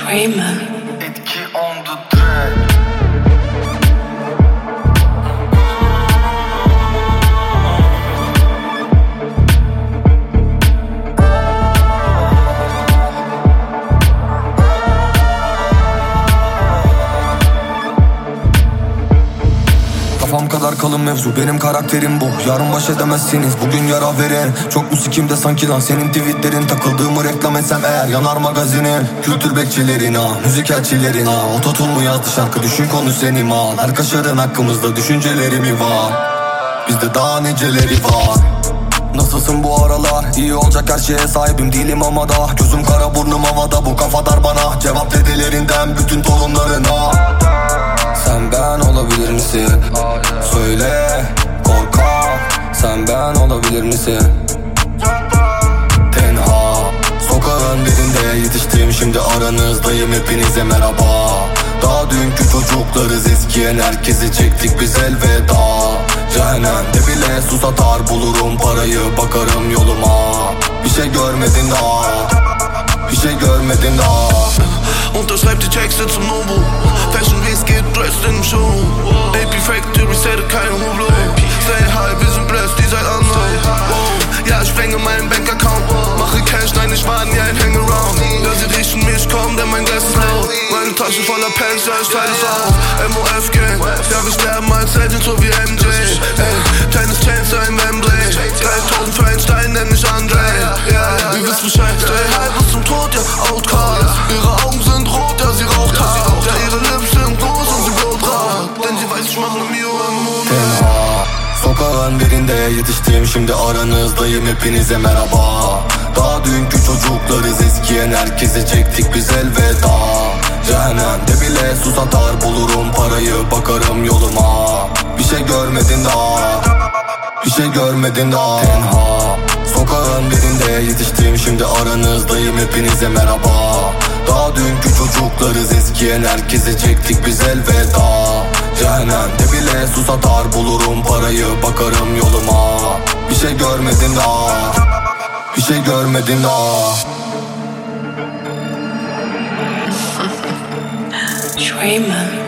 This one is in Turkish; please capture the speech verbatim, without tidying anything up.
Dreamer. Etki on the track. Kafam kadar kalın mevzu, benim karakterim bu. Yarın baş edemezsiniz, bugün yara veren. Çok mu sikimde sanki lan senin tweetlerin. Takıldığımı reklam etsem eğer yanar magazinin. Kültür bekçilerin ha, müzik elçilerin ha. Ototun mu yazdı şarkı, düşün konu seni mal. Her kaşarın hakkımızda düşünceleri mi var? Bizde daha niceleri var. Nasılsın bu aralar? İyi olacak her şeye sahibim değilim ama da. Gözüm kara burnum havada, bu kafa dar bana. Cevap dedelerinden bütün torunlarına. Sen ben olabilir misin? Söyle korkak. Sen ben olabilir misin? Tenha sokağın birinde yetiştim, şimdi aranızdayım, hepinize merhaba. Daha dünkü çocuklarız, eskiyen herkesi çektik biz elveda. Cehennemde bile sus atar, bulurum parayı, bakarım yoluma. Bir şey görmedin daha, bir şey görmedin daha. Unterschreib die Texte zum Nobu. Fashion Weeks geht dressed in dem Show. A P Factory, sette keine Hublot. Say hi, wir sind blessed, die seid anders. Ja, ich sprenge meinen Bankaccount. Mache Cash, nein, ich war nie ein Hangaround. Ja, sie riechen mich kaum, denn mein Glas ist laut. Meine Tasche voller Pants, ja, ich teile es auf. M O F Gang, ja, wir sterben als Helden, so wie M J. Ey, Tennis Chains, ein Wembley. dreitausend für einen Stein, nenn ich Andre. Ja, ihr wisst Bescheid. Stay high bis zum Tod, ja, Outcast. Ihre Augen sind rot, ja, sie raucht hart. Ja, ihre Lips sind groß und sie blut rot. Denn sie weiß, ich mach ne Mio im Monat. Tenha sokağın birinde yetiştim, şimdi aranızdayım, hepinize merhaba. Daha dünkü çocuklarız, eskiyen herkese çektik biz elveda. Cehennemde bile sus atar, bulurum parayı, bakarım yoluma. Bir şey görmedin daha, bir şey görmedin daha. Tenha sokağın birinde yetiştim, şimdi aranızdayım, hepinize merhaba. Daha dünkü çocuklarız, eskiyen herkese çektik biz elveda. Cehennemde bile sus atar, bulurum parayı, bakarım yoluma. Bir şey görmedin daha, bir şey görmedin daha. Dreamer.